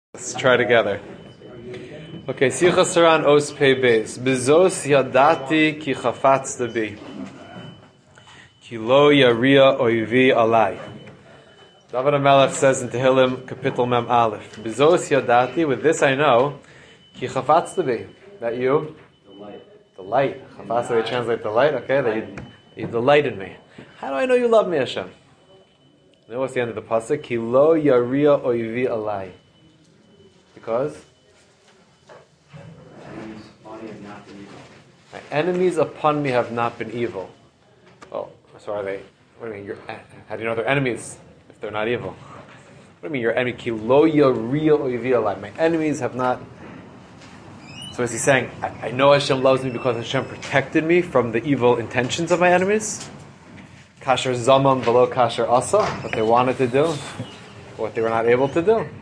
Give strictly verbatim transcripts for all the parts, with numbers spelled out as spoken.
Let's try together. Okay, Sichas Saran Os Pei Beis. Bezos yadati ki chafatzta bi. Ki lo yaria oivi alai. David HaMelech says in Tehillim, Kapitel Mem Aleph. Bezos yadati, with this I know, ki chafatzta bi. That you? The light. The light. Chafatzta, they translate the light, okay? That you, you delighted me. How do I know you love me, Hashem? You know what's the end of the pasuk? Ki lo yaria oivi alai. Because my enemies upon me have not been evil. Well, so are they? What do you mean? You're, how do you know they're enemies if they're not evil? What do you mean your enemy? Ki lo yaria oivi alai. My enemies have not. So is he saying, I, I know Hashem loves me because Hashem protected me from the evil intentions of my enemies? Kasher zaman below kasher asa, what they wanted to do, what they were not able to do.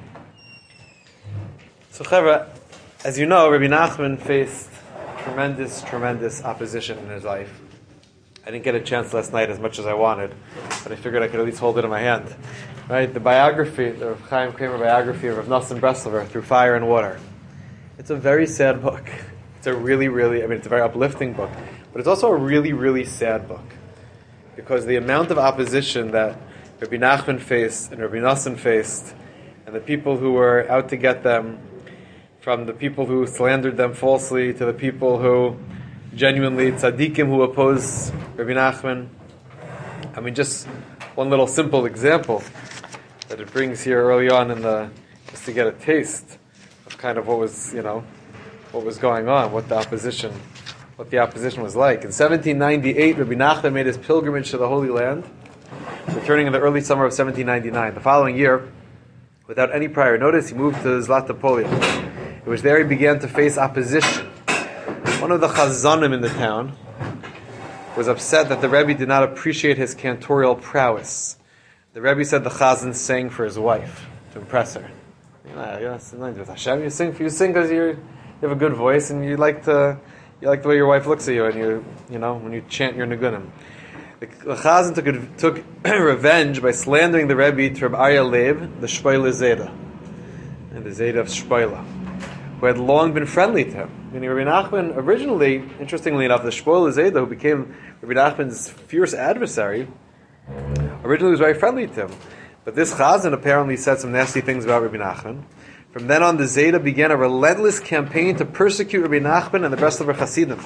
So, Chevra, as you know, Rabbi Nachman faced tremendous, tremendous opposition in his life. I didn't get a chance last night as much as I wanted, but I figured I could at least hold it in my hand. Right? The biography, the Chaim Kramer biography of Rav Nosson Breslover, Through Fire and Water. It's a very sad book. It's a really, really, I mean, it's a very uplifting book, but it's also a really, really sad book. Because the amount of opposition that Rabbi Nachman faced and Rabbi Nosson faced, and the people who were out to get them, from the people who slandered them falsely to the people who genuinely tzaddikim who oppose Rabbi Nachman. I mean, just one little simple example that it brings here early on in the, just to get a taste of kind of what was, you know, what was going on, what the opposition, what the opposition was like. In seventeen ninety-eight, Rabbi Nachman made his pilgrimage to the Holy Land, returning in the early summer of seventeen ninety-nine. The following year, without any prior notice, he moved to Zlatopolia. It was there he began to face opposition. One of the chazanim in the town was upset that the Rebbe did not appreciate his cantorial prowess. The Rebbe said the chazan sang for his wife to impress her. You know, you know, Hashem, you sing, you sing because you have a good voice and you like to, you like the way your wife looks at you, and you, you know, when you chant your nigunim. The, the chazan took, took revenge by slandering the Rebbe to Reb Aryeh Leib, the Shpoile Zeda, and the Zeda of Shpoile, who had long been friendly to him. Meaning Rabbi Nachman, originally, interestingly enough, the Shpoile Zeda, who became Rabbi Nachman's fierce adversary, originally was very friendly to him. But this chazan apparently said some nasty things about Rabbi Nachman. From then on, the Zeda began a relentless campaign to persecute Rabbi Nachman and the rest of her Hasidim.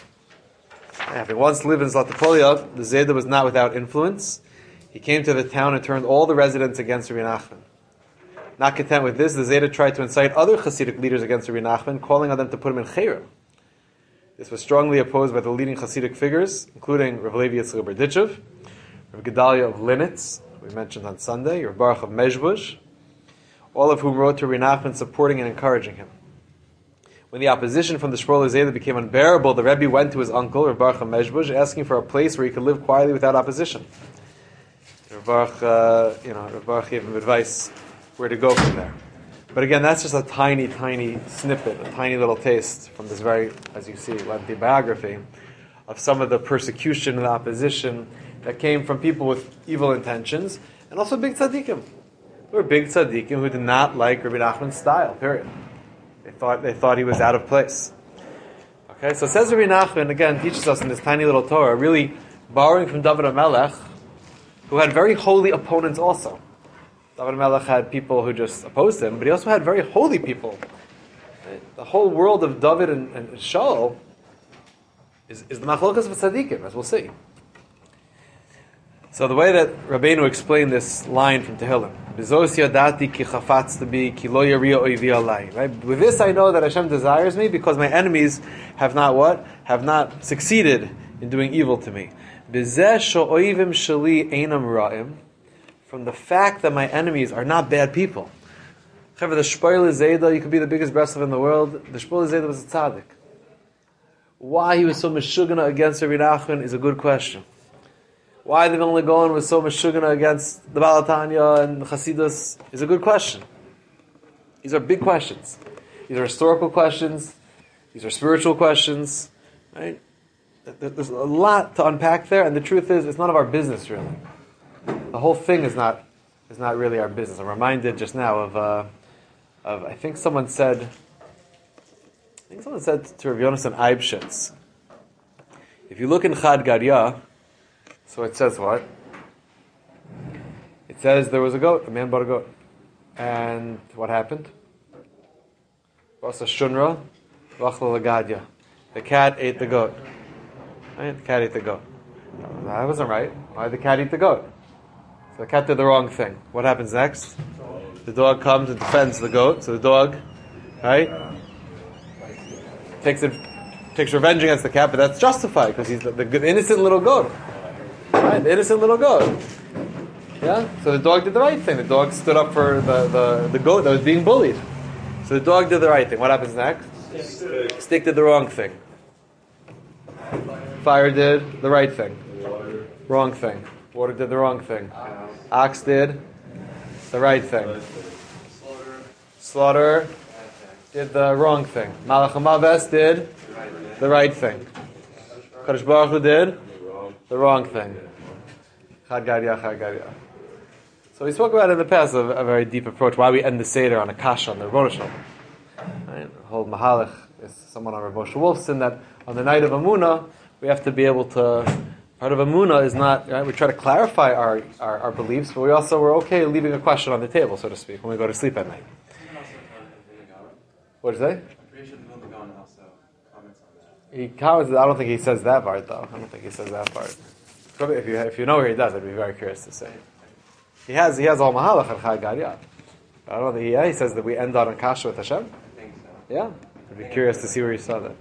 Having once lived in Zlatopolia, the Zeda was not without influence. He came to the town and turned all the residents against Rabbi Nachman. Not content with this, the Zeda tried to incite other Hasidic leaders against Rabbi Nachman, calling on them to put him in Chayrim. This was strongly opposed by the leading Hasidic figures, including Rav Levi Yitzchak Berdichev, Rav Gedalia of Linitz, we mentioned on Sunday, Rav Baruch of Mezhbush, all of whom wrote to Rabbi Nachman supporting and encouraging him. When the opposition from the Shpoile Zeda became unbearable, the Rebbe went to his uncle, Rav Baruch of Mezhbush, asking for a place where he could live quietly without opposition. Rav Baruch, uh, you know, Rav Baruch gave him advice where to go from there. But again, that's just a tiny, tiny snippet, a tiny little taste from this very, as you see, lengthy biography of some of the persecution and opposition that came from people with evil intentions, and also big tzaddikim. There were big tzaddikim who did not like Rabbi Nachman's style, period. They thought they thought he was out of place. Okay, so says Rabbi Nachman, again, teaches us in this tiny little Torah, really borrowing from David HaMelech, who had very holy opponents also. David HaMelech had people who just opposed him, but he also had very holy people. The whole world of David and, and Shaul is, is the machlokas of tzaddikim, as we'll see. So the way that Rabbeinu explained this line from Tehillim, Bezos yadati ki chafatzta bi ki lo yaria oivi alai. Right? With this I know that Hashem desires me because my enemies have not what? Have not succeeded in doing evil to me. Bezeh sho'oivim shali einam ra'im. From the fact that my enemies are not bad people. However, the Shpoile Zeda, you could be the biggest Breslov in the world, the Shpoile Zeda was a tzaddik. Why he was so meshugana against Rabbi Nachman is a good question. Why the Vilna Gaon was so meshugana against the Baal HaTanya and Chasidus is a good question. These are big questions. These are historical questions. These are spiritual questions. Right? There's a lot to unpack there, and the truth is, it's none of our business, really. The whole thing is not is not really our business. I'm reminded just now of uh, of, I think someone said, I think someone said to Rav Yonasan Eibshitz, if you look in Chad Gadya, so it says what? It says there was a goat, a man bought a goat. And what happened? Vasa Shunra, Vachla Gadya. The cat ate the goat. Right? The cat ate the goat. That wasn't right. Why did the cat eat the goat? So the cat did the wrong thing. What happens next? The dog comes and defends the goat. So the dog, right, takes it, takes revenge against the cat, but that's justified because he's the, the innocent little goat. Right? The innocent little goat. Yeah? So the dog did the right thing. The dog stood up for the, the, the goat that was being bullied. So the dog did the right thing. What happens next? Stick, Stick did the wrong thing. Fire did the right thing. Water. Wrong thing. Water did the wrong thing. Ox did the right thing. Slaughter. Slaughter did the wrong thing. Malach HaMaves did the right thing. Kadosh Baruch Hu did the wrong thing. Chad Gadya, Chad Gadya. So we spoke about in the past a, a very deep approach. Why we end the Seder on a kasha on the Rebbeinu Shalom. Right? The whole Mahalach is someone on Rav Moshe Wolfson that on the night of Amunah we have to be able to. Part of Amunah is not. Right? We try to clarify our, our, our beliefs, but we also we're okay leaving a question on the table, so to speak, when we go to sleep at night. What did you say? He comments. I don't think he says that part though. I don't think he says that part. If you if you know where he does, I'd be very curious to say. He has he has all mahalach and Chad Gadya. I don't know. He, yeah, he says that we end on a kasha with Hashem. I think so. Yeah, I'd be curious to see where he saw that.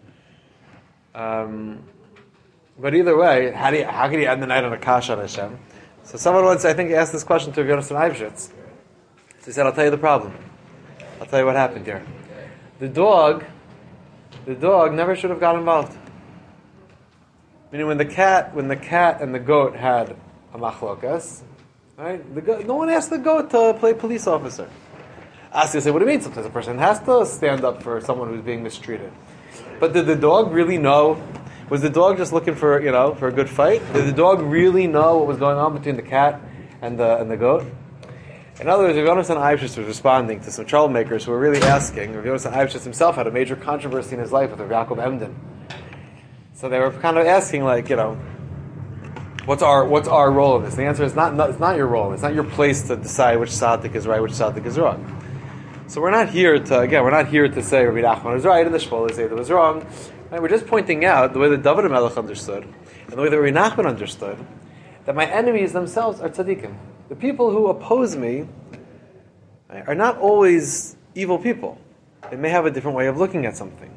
Um, but either way, how do you, how can you end the night on a kasha on Hashem? So someone once, I think, asked this question to Rav Yonasan Eibshitz. So he said, "I'll tell you the problem. I'll tell you what happened here. The dog, the dog never should have got involved. Meaning, when the cat, when the cat and the goat had a machlokas." Right? The goat, no one asked the goat to play police officer. Ask you say, what do you mean? Sometimes a person has to stand up for someone who's being mistreated. But did the dog really know? Was the dog just looking for, you know, for a good fight? Did the dog really know what was going on between the cat and the and the goat? In other words, Rav Yonasan Eibshitz was responding to some troublemakers who were really asking. Rav Yonasan Eibshitz himself had a major controversy in his life with Rav Yaakov Emden. So they were kind of asking, like, you know, What's our what's our role in this? The answer is not, not it's not your role. It's not your place to decide which tzaddik is right, which tzaddik is wrong. So we're not here to again we're not here to say Rabbi Nachman was right and the Shmuel say that was wrong. Right? We're just pointing out the way that David HaMelech understood and the way that Rabbi Nachman understood that my enemies themselves are tzaddikim. The people who oppose me, right, are not always evil people. They may have a different way of looking at something.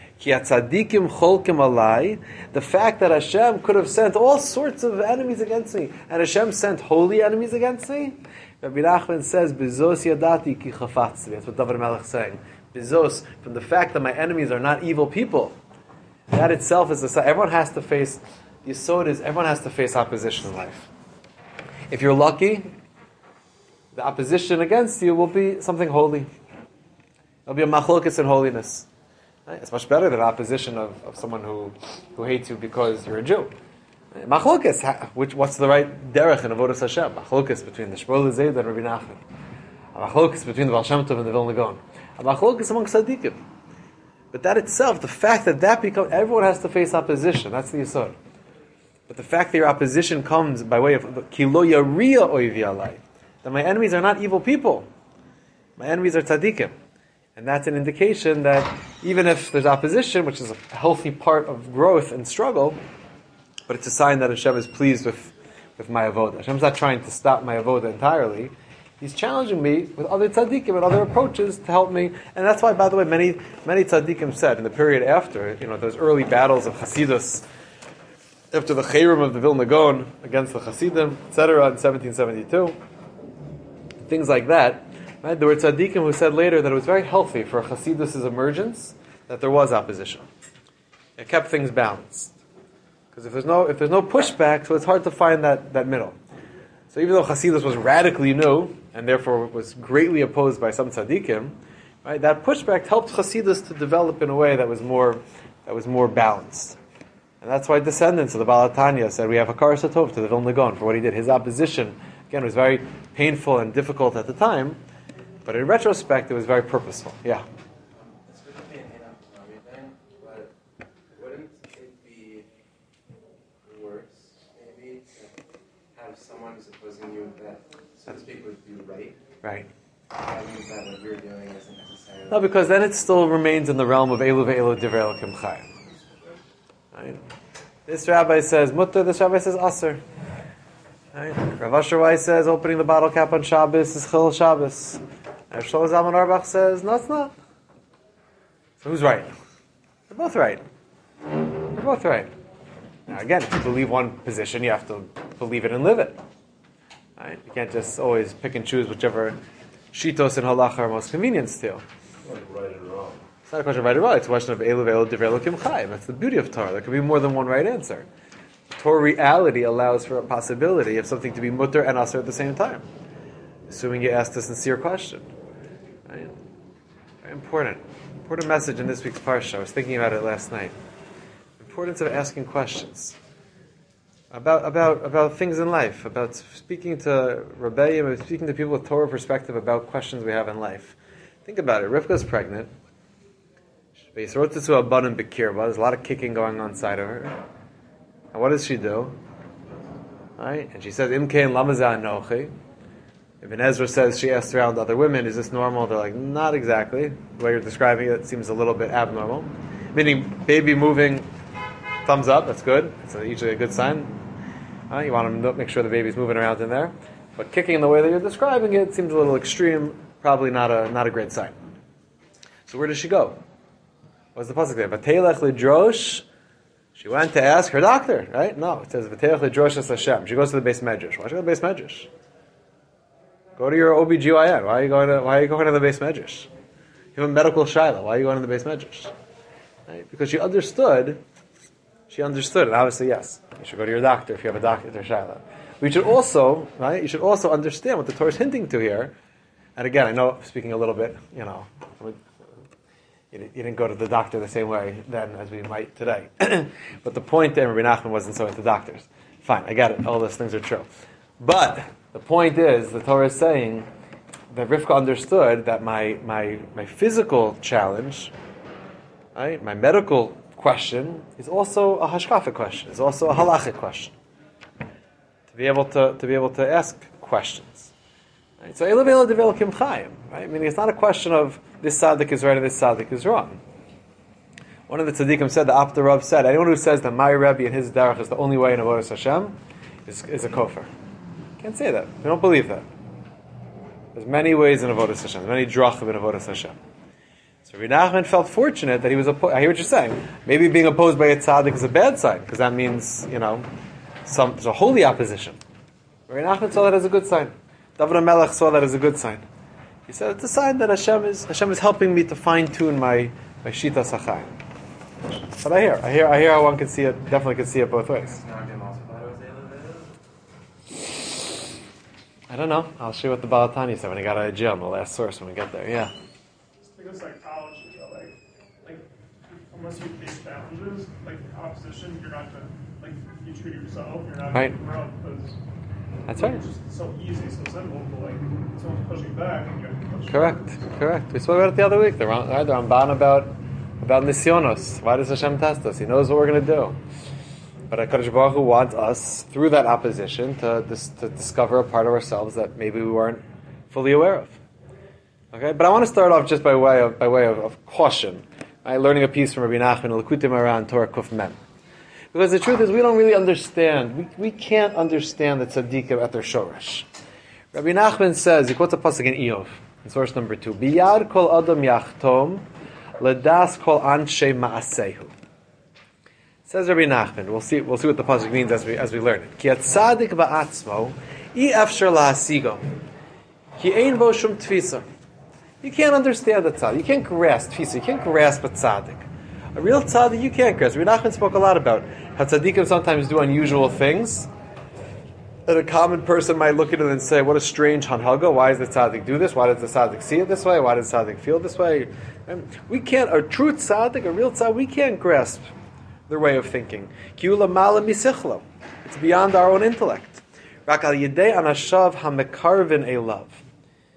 The fact that Hashem could have sent all sorts of enemies against me, and Hashem sent holy enemies against me, Rabbi Nachman says, "Bizos yadati ki chafatzti." That's what David HaMelech is saying. Bizos, from the fact that my enemies are not evil people, that itself is a. Everyone has to face. The yesod is everyone has to face opposition in life. If you're lucky, the opposition against you will be something holy. There'll be a machlokas in holiness. It's much better than opposition of, of someone who, who hates you because you're a Jew. Machlokas, which what's the right derech in avodas Hashem? Machlokas between the Shmuel Zayd and Rabbi Nachman. Machlokas between the Baal Shem Tov and the Vilna Gaon. Machlokas among tzaddikim. But that itself, the fact that that becomes, everyone has to face opposition. That's the yesod. But the fact that your opposition comes by way of ki lo yariya oivi alai, that my enemies are not evil people. My enemies are tzaddikim. And that's an indication that even if there's opposition, which is a healthy part of growth and struggle, but it's a sign that Hashem is pleased with, with my avodah. Hashem's not trying to stop my avodah entirely. He's challenging me with other tzaddikim and other approaches to help me. And that's why, by the way, many many tzaddikim said in the period after, you know, those early battles of Hasidus, after the Chayrim of the Vilna Gaon against the Hasidim, et cetera, in seventeen seventy-two, things like that. Right? There were tzaddikim who said later that it was very healthy for Hasidus' emergence that there was opposition. It kept things balanced. Because if there's no if there's no pushback, so it's hard to find that, that middle. So even though Hasidus was radically new and therefore was greatly opposed by some tzaddikim, right? That pushback helped Hasidus to develop in a way that was more that was more balanced. And that's why descendants of the Baal HaTanya said we have a Hakaras HaTov to the Vilna Gaon for what he did. His opposition again was very painful and difficult at the time. But in retrospect, it was very purposeful. Yeah. This wouldn't be an enough from everything, but wouldn't it be worse, maybe, to have someone who's opposing you that, so to speak, would be right? Right. That means that what you're doing isn't necessarily... No, because then it still remains in the realm of Elu ve'elu divrei Elokim chayim. Right? This rabbi says mutter, this rabbi says aser. Right? Rav Asher Weiss says opening the bottle cap on Shabbos is chil Shabbos. And Shlomo Zalman Auerbach says no, it's not. So who's right? They're both right. They're both right. Now again, if you believe one position, you have to believe it and live it. Right? You can't just always pick and choose whichever shitos and halacha are most convenient to you. Like right and wrong. It's not a question of right or wrong. It's a question of elu ve'elu divrei Elokim chayim. That's the beauty of Torah. There could be more than one right answer. Torah reality allows for a possibility of something to be mutter and aser at the same time, assuming you asked a sincere question. Right? Very important. Important message in this week's parsha. I was thinking about it last night. Importance of asking questions about about about things in life, about speaking to rebellion, speaking to people with Torah perspective about questions we have in life. Think about it. Rivka's pregnant. There's a lot of kicking going on inside of her. And what does she do? Right? And she says, Imkein lamazah anochi. Ibn Ezra says she asked around other women, is this normal? They're like, not exactly. The way you're describing it seems a little bit abnormal. Meaning, baby moving, thumbs up, that's good. It's usually a good sign. Uh, you want to make sure the baby's moving around in there. But kicking the way that you're describing it seems a little extreme, probably not a not a great sign. So where does she go? What's the pasuk there? V'teilech lidrosh. She went to ask her doctor, right? No, it says v'teilech lidrosh es Hashem. She goes to the Beis Medrash. Why should she go to the Beis Medrash? Go to your O B G Y N. Why are you going to Why are you going to the Beis Medrash? You have a medical shaila. Why are you going to the Beis Medrash? Right? Because she understood. She understood, and obviously, yes, you should go to your doctor if you have a doctor shaila. We should also, right? You should also understand what the Torah is hinting to here. And again, I know speaking a little bit, you know, you didn't go to the doctor the same way then as we might today. But the point there, Rabbi Nachman wasn't so into doctors. Fine, I got it. All those things are true. But the point is, the Torah is saying that Rivka understood that my my my physical challenge, right, my medical question, is also a hashkafa question. It's also a halachic question. To be able to to be able to ask questions. Right? So Elu ve'elu divrei Elokim chayim. Right? Meaning it's not a question of this tzaddik is right and this tzaddik is wrong. One of the tzaddikim said, the Apter Rav said, anyone who says that my Rebbe and his derech is the only way in Avodas Hashem is, is a kofar. Can't say that. We don't believe that. There's many ways in Avodas Hashem. There's many drachim in Avodas Hashem. So Rabbi Nachman felt fortunate that he was opposed. I hear what you're saying. Maybe being opposed by a tzaddik is a bad sign, because that means, you know, some, there's a holy opposition. Rabbi Nachman saw that as a good sign. David HaMelech saw that as a good sign. He said, it's a sign that Hashem is Hashem is helping me to fine-tune my, my Shita Sachai. But I hear, I hear, I hear how one can see it, definitely can see it both ways. I don't know. I'll show you what the Balatani said when he got out of jail in the last source when we get there. Yeah. Just think of psychology, you know, like, like, unless you face challenges, like opposition, you're not going to, like, you treat yourself, you're not right. going to run, because that's right. It's just so easy, so simple, but like, someone's pushing back, and you have to push correct, back. correct. We spoke about it the other week. The Ramban about about nisyonos. Why does Hashem test us? He knows what we're going to do. But HaKadosh Baruch Hu wants us, through that opposition, to, dis- to discover a part of ourselves that maybe we weren't fully aware of. Okay, but I want to start off just by way of by way of, of caution. I'm learning a piece from Rabbi Nachman, L'Kutei Moharan, Torah Kuf Mem. Because the truth is, we don't really understand. We, we can't understand the tzaddikim at their shoresh. Rabbi Nachman says, he quotes a pasuk in Iyov, in source number two, Biyad kol adam yachtom, ledas kol anshe ma'asehu. Says Rabbi Nachman. We'll see. We'll see what the pasuk means as we as we learn it. Ki atzadik ba'atzmo, I efshar lahasigo, ki ein bo shum tfisa. You can't understand the tzaddik. You can't grasp tfisa. You can't grasp a tzaddik. A real tzaddik you can't grasp. Rabbi Nachman spoke a lot about how tzaddikim sometimes do unusual things that a common person might look at it and say, what a strange hanhaga. Why does the tzaddik do this? Why does the tzaddik see it this way? Why does the tzaddik feel this way? And we can't, a true tzaddik, a real tzaddik, we can't grasp their way of thinking. Kiula mala misichlo. It's beyond our own intellect. Rak al yedei anashav hamekarvin elav.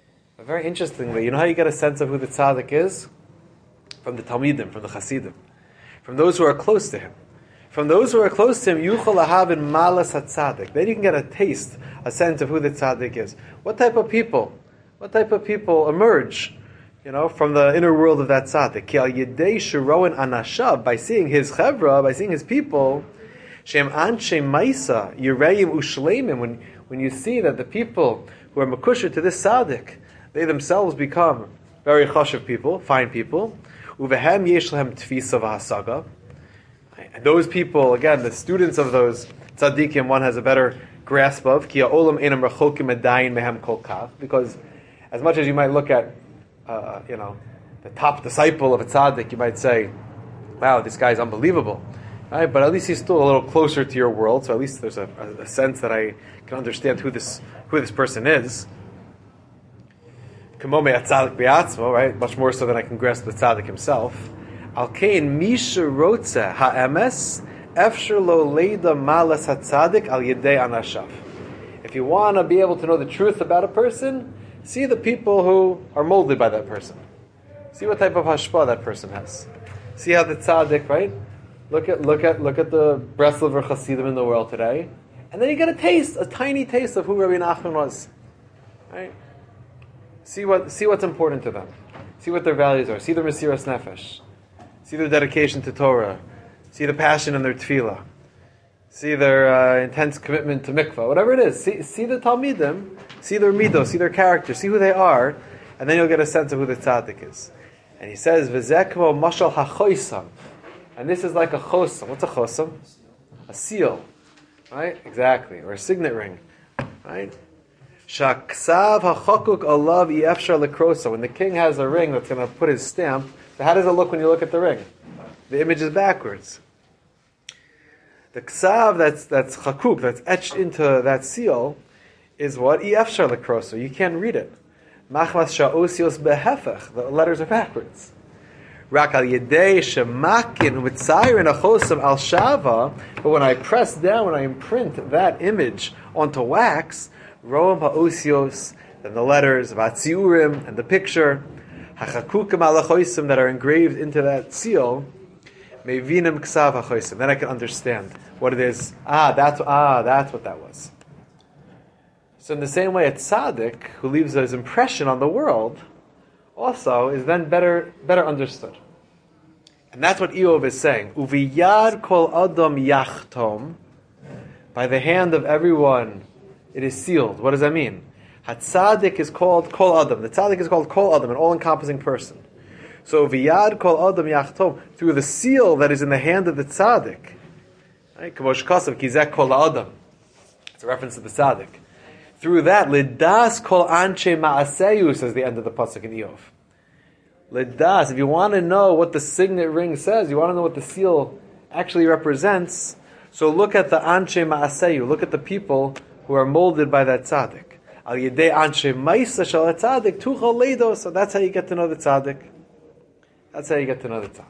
very interestingly, you know how you get a sense of who the tzaddik is? From the Talmidim, from the Hasidim, from those who are close to him. From those who are close to him, yuchol ahavin malas hatzaddik. Then you can get a taste, a sense of who the tzaddik is. What type of people? What type of people emerge, you know, from the inner world of that tzaddik? Ki al yedei shiroin anashav, by seeing his chevra, by seeing his people, shem anshe maisa yireim ushleimim. When when you see that the people who are makusher to this tzaddik, they themselves become very chashuv people, fine people. Uvehem yesh lehem tfisa v'hasaga. And those people, again, the students of those tzaddikim, one has a better grasp of, ki ha'olam einam rachokim adayin mehem kol kav, because as much as you might look at, uh, you know, the top disciple of a tzaddik, you might say, wow, this guy's unbelievable, right? But at least he's still a little closer to your world, so at least there's a, a, a sense that I can understand who this who this person is. Kamome atzadik bi'atzmo, right? Much more so than I can grasp the tzaddik himself. Al kein misha rotze ha'emes efshir lo leida malas hatzadik al yedei anashav. If you want to be able to know the truth about a person, see the people who are molded by that person. See what type of hashpah that person has. See how the tzaddik, right? Look at look at look at the Breslover Hasidim in the world today, and then you get a taste, a tiny taste of who Rabbi Nachman was. Right? See what see what's important to them. See what their values are. See their Mesiras Nefesh. See their dedication to Torah. See the passion in their tefillah. See their uh, intense commitment to mikvah. Whatever it is. See, see the Talmidim. See their midos. See their character. See who they are. And then you'll get a sense of who the tzaddik is. And he says, V'zekmo mashal hachoisam. And this is like a chosam. What's a chosam? A seal. Right? Exactly. Or a signet ring. Right? Shaksav hachokuk alav yefshar lekrosa. When the king has a ring that's going to put his stamp, so how does it look when you look at the ring? The image is backwards. The ksav that's that's chakuk, that's etched into that seal, is what? Efshar lekroso. You can't read it. Machmas sha'osios behefech. The letters are backwards. Rak al yedei shemakin u'mitzayin achosam al shava. But when I press down, when I imprint that image onto wax, roam ha'osios, then the letters, vatziurim, and the picture, hachakukim alachoisim, that are engraved into that seal, mevinim ksav hachoisim. Then I can understand what it is. Ah, that's ah, that's what that was. So in the same way, a tzaddik who leaves his impression on the world also is then better better understood. And that's what Eov is saying. Uviyad kol adam yachtom. By the hand of everyone, it is sealed. What does that mean? Hatzadik is called kol adam. The tzaddik is called kol adam, an all-encompassing person. So v'yad kol adam yachtom, through the seal that is in the hand of the tzaddik. Right? K'mosh kasav kizek kol adam. It's a reference to the tzaddik. Through that, lidas kol anche ma'aseyu, says the end of the pasuk in Eov. Lidas, if you want to know what the signet ring says, you want to know what the seal actually represents, so look at the anche ma'aseyu, look at the people who are molded by that tzaddik. Al yedei anshe ma'isa shal tzaddik tuchal leido. So that's how you get to know the tzaddik. That's how you get to know the tzaddik.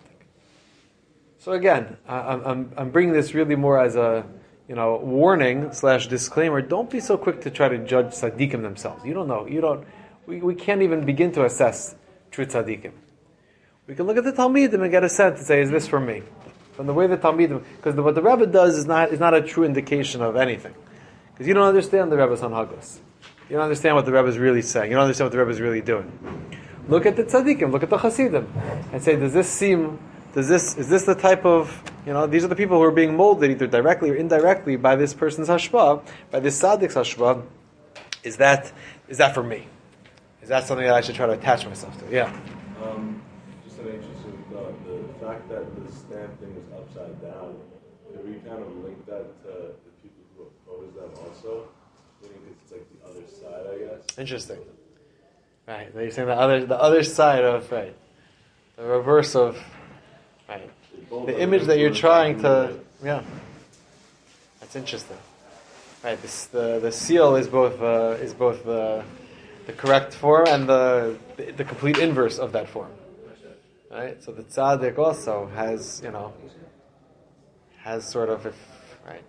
So again, I'm, I'm, I'm bringing this really more as a, you know, warning slash disclaimer. Don't be so quick to try to judge tzaddikim themselves. You don't know. You don't. We, we can't even begin to assess true tzaddikim. We can look at the Talmidim and get a sense and say, is this for me? From the way the Talmidim, because what the Rebbe does is not is not a true indication of anything. Because you don't understand the Rebbe's Hanhagos. You don't understand what the Rebbe is really saying. You don't understand what the Rebbe is really doing. Look at the tzaddikim, look at the Hasidim, and say, does this seem, does this, is this the type of, you know, these are the people who are being molded either directly or indirectly by this person's hashpah, by this tzaddik's hashpah. Is that, is that for me? Is that something that I should try to attach myself to? Yeah. Um, just an interesting thought. The fact that the stamp thing is upside down, can we kind of link that to the people who oppose them also? Meaning it's like the other side, I guess. Interesting. Right. You're saying the other, the other side of, right, the reverse of, right, the image that you're trying to, yeah. That's interesting. Right. This, the the seal is both uh, is both the the correct form and the, the the complete inverse of that form. Right. So the tzaddik also has, you know, has sort of, if, right,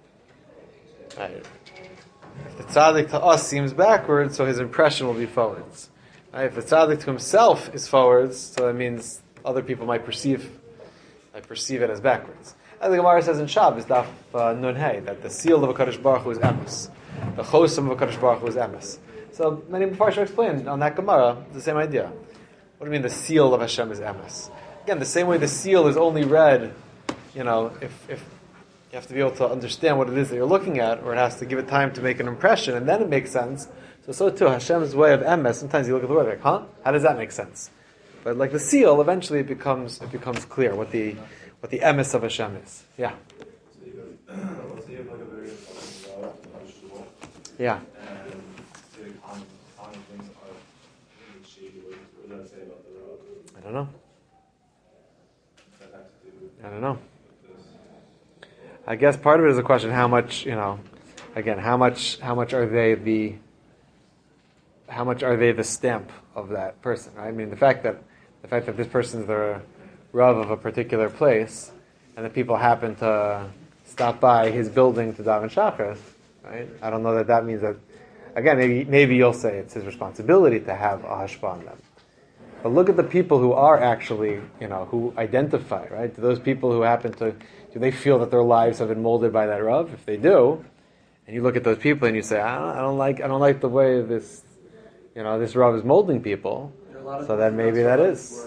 right. If the tzaddik to us seems backwards, so his impression will be forwards. Right? If the tzaddik to himself is forwards, so that means other people might perceive, might perceive it as backwards. As the Gemara says in Shabbos, Daf uh, Nun Hey, that the seal of a Kadosh Baruch Hu is emes, the chosim of a Kadosh Baruch Hu is emes. So many Mepharshim explain on that Gemara the same idea. What do you mean the seal of Hashem is emes? Again, the same way the seal is only read, you know, if if you have to be able to understand what it is that you're looking at, or it has to give it time to make an impression, and then it makes sense. So, so too, Hashem's way of emes, sometimes you look at the word like, huh? How does that make sense? But like the seal, eventually it becomes it becomes clear what the what the emes of Hashem is. Yeah. So you go, let's say you have like a very important route, a shul, Yeah. and say the common, common things are really shady. What what does that say about the route? I don't know. What's that have to do with I don't know. this? I guess part of it is a question how much, you know, again, how much how much are they the how much are they the stamp of that person, right? I mean, the fact that the fact that this person is the Rav of a particular place, and the people happen to stop by his building to daven Shachar, right? I don't know that that means that. Again, maybe maybe you'll say it's his responsibility to have a hashpah on them. But look at the people who are actually, you know, who identify, right? Do those people who happen to, do they feel that their lives have been molded by that Rav? If they do, and you look at those people and you say, I don't, I don't like, I don't like the way this, you know, this Rav is molding people. So then maybe that is.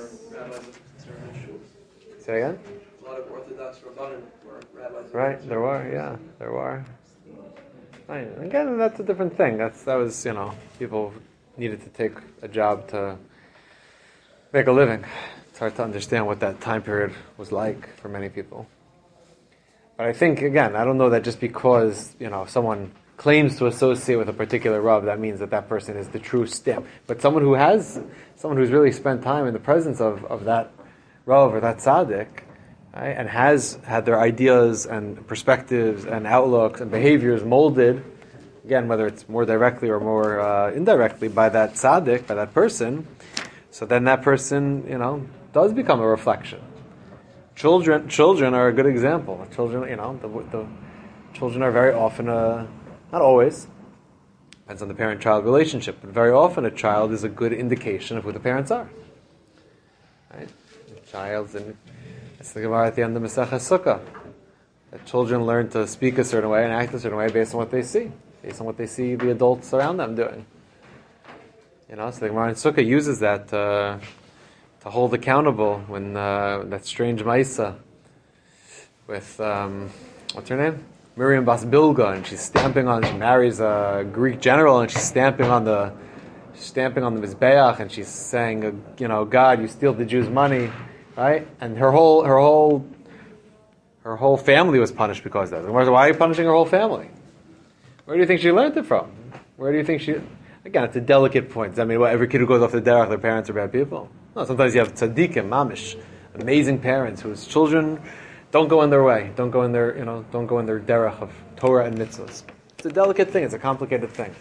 Say again? A lot of Orthodox Rabbanim were rabbis. Right, there were, yeah, there were. Right. Again, that's a different thing. That's that was, you know, people needed to take a job to make a living. It's hard to understand what that time period was like for many people. But I think, again, I don't know that just because, you know, someone claims to associate with a particular Rav, that means that that person is the true stamp. But someone who has, someone who's really spent time in the presence of, of that Rav or that tzaddik, right, and has had their ideas and perspectives and outlooks and behaviors molded, again, whether it's more directly or more uh, indirectly by that tzaddik, by that person, so then that person, you know, does become a reflection. Children, children are a good example. Children, you know, the, the children are very often a, not always, depends on the parent-child relationship, but very often a child is a good indication of who the parents are. Right? The child's in, that's the Gemara at the end of Masechah Sukkah. That children learn to speak a certain way and act a certain way based on what they see, based on what they see the adults around them doing. You know, so the Gemara in Sukkah uses that uh, to hold accountable when uh, that strange Maisa with, um, what's her name? Miriam Bas Bilga, and she's stamping on, she marries a Greek general, and she's stamping on the, stamping on the Mizbeach, and she's saying, you know, God, you steal the Jews' money, right? And her whole, her whole, her whole family was punished because of that. Why are you punishing her whole family? Where do you think she learned it from? Where do you think she? Again, it's a delicate point. Does that mean what, every kid who goes off the derech, their parents are bad people? No, sometimes you have tzaddikim, mamish, amazing parents whose children don't go in their way, don't go in their, you know, don't go in their derech of Torah and mitzvahs. It's a delicate thing. It's a complicated thing.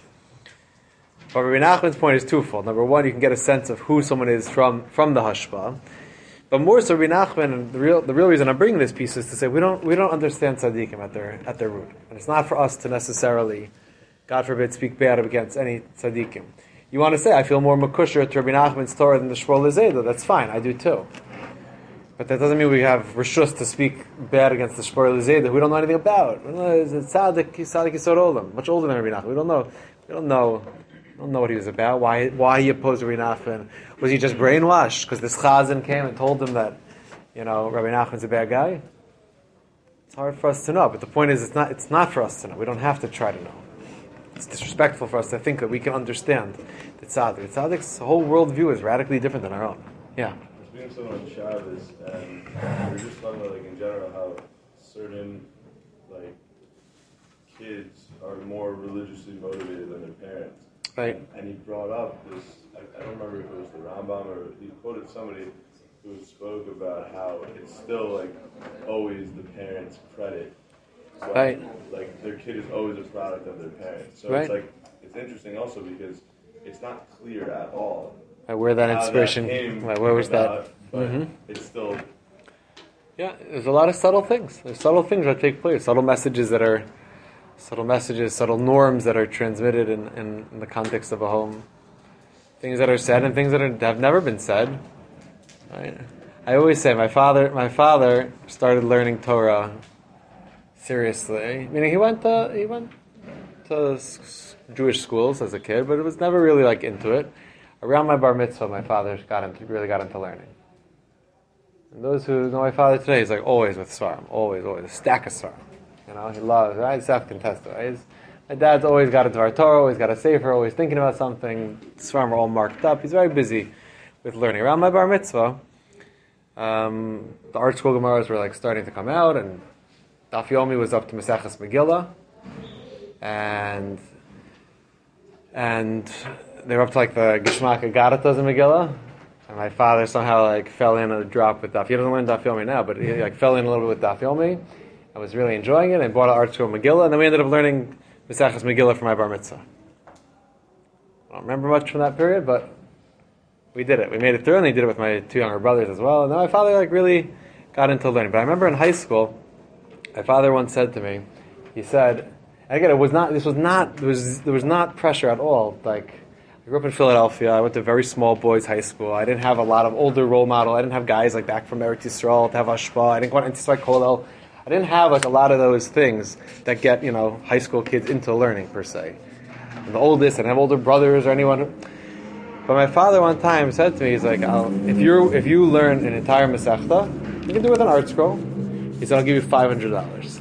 But Rabbi Nachman's point is twofold. Number one, you can get a sense of who someone is from from the hashpah. But more so, Rabbi Nachman, and the real the real reason I'm bringing this piece is to say we don't we don't understand tzaddikim at their at their root, and it's not for us to necessarily, God forbid, speak bad against any tzaddikim. You want to say, I feel more makusher to Rabbi Nachman's Torah than the Shmuel Zayda. That's fine, I do too. But that doesn't mean we have reshus to speak bad against the Shmuel Zayda who we don't know anything about. We don't know, he's a tzaddik, he's tzaddik Yisod Olam, much older than Rabbi Nachman. We don't know. We don't know. We don't know what he was about. Why? Why he opposed Rabbi Nachman? Was he just brainwashed because this chazan came and told him that, you know, Rabbi Nachman's a bad guy? It's hard for us to know. But the point is, it's not. It's not for us to know. We don't have to try to know. It's disrespectful for us to think that we can understand the tzaddik. The tzaddik's whole worldview is radically different than our own. Yeah. There's been someone on Shabbos, and we were just talking about, like, in general, how certain, like, kids are more religiously motivated than their parents. Right. And he brought up this, I, I don't remember if it was the Rambam or he quoted somebody who spoke about how it's still, like, always the parents' credit. So, right. Like, their kid is always a product of their parents. So right. it's like, it's interesting also because it's not clear at all right, where that how inspiration, that came right, where was about, that? But Mm-hmm. it's still... Yeah, there's a lot of subtle things. There's subtle things that take place, subtle messages that are, subtle messages, subtle norms that are transmitted in, in, in the context of a home. things that are said and things that are, have never been said. Right? I always say my father, my father started learning Torah seriously. Meaning he went to he went to Jewish schools as a kid, but it was never really like into it. Around my bar mitzvah, my father got into really got into learning. And those who know my father today, he's like always with svarim, always, always a stack of svarim. You know, he loves. I just have to contest it. Right? My dad's always got a Dvar Torah, always got a sefer, always thinking about something. Svarim are all marked up. He's very busy with learning. Around my bar mitzvah, um, the art school Gemaras were like starting to come out, and Daf Yomi was up to Maseches Megillah, and and they were up to like the Gishmak Agadatas in Megillah, and my father somehow like fell in a drop with Daf. He doesn't learn Daf Yomi now, but he like fell in a little bit with Daf Yomi. I was really enjoying it. I bought an art school Megillah, and then we ended up learning Maseches Megillah for my bar mitzvah. I don't remember much from that period, but we did it. We made it through, and he did it with my two younger brothers as well. And then my father like really got into learning. But I remember in high school, my father once said to me, he said, and again, it was not. This was not. There was there was not pressure at all. Like I grew up in Philadelphia. I went to a very small boys' high school. I didn't have a lot of older role model. I didn't have guys like back from Eretz Yisrael to have Hashpah. I didn't go into Tzvai Kollel. I didn't have like a lot of those things that get, you know, high school kids into learning per se. I'm the oldest, I didn't have older brothers or anyone. Who, but my father one time said to me, he's like, I'll, if you if you learn an entire Masechta, you can do it with an art scroll. He said, I'll give you five hundred dollars.